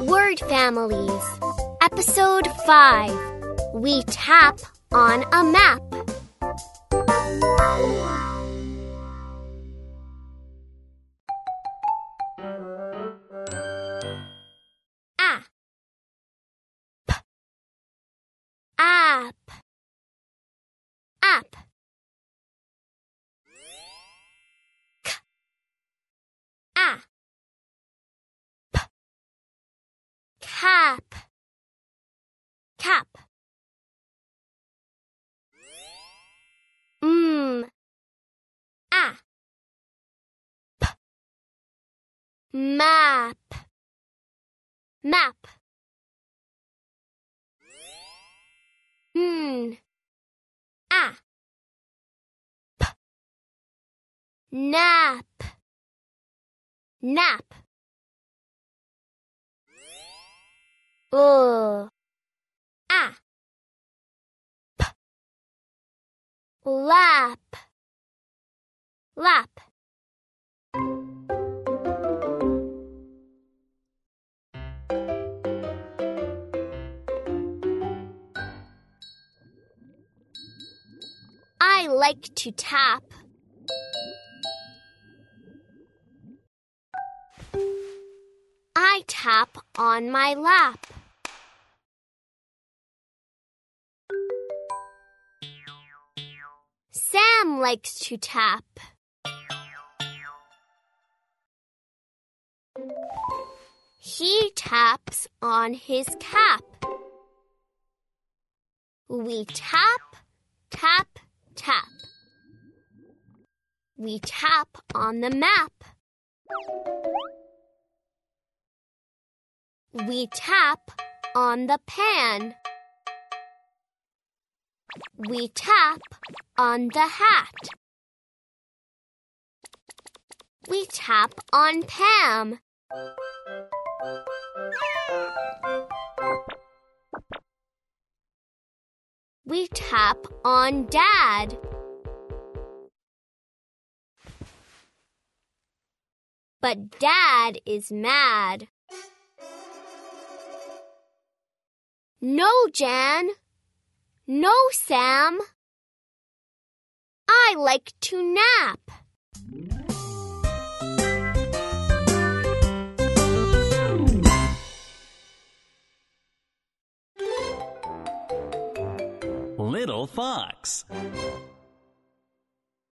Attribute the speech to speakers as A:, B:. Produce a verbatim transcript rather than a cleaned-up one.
A: Word Families, Episode five. We tap on a map. A. P. App. App. K. A. P. Cap. Cap. M. A. P. Map. Map. N. A. P. Nap. Nap. Uh. A. P. Lap. Lap. I like to tap. I tap on my lap. Sam likes to tap. He taps on his cap. We tap, tap, tap. We tap on the map. We tap on the pan. We tap on the hat. We tap on Pam. We tap on Dad. But Dad is mad. No, Jan. No, Sam. I like to nap.
B: Little Fox.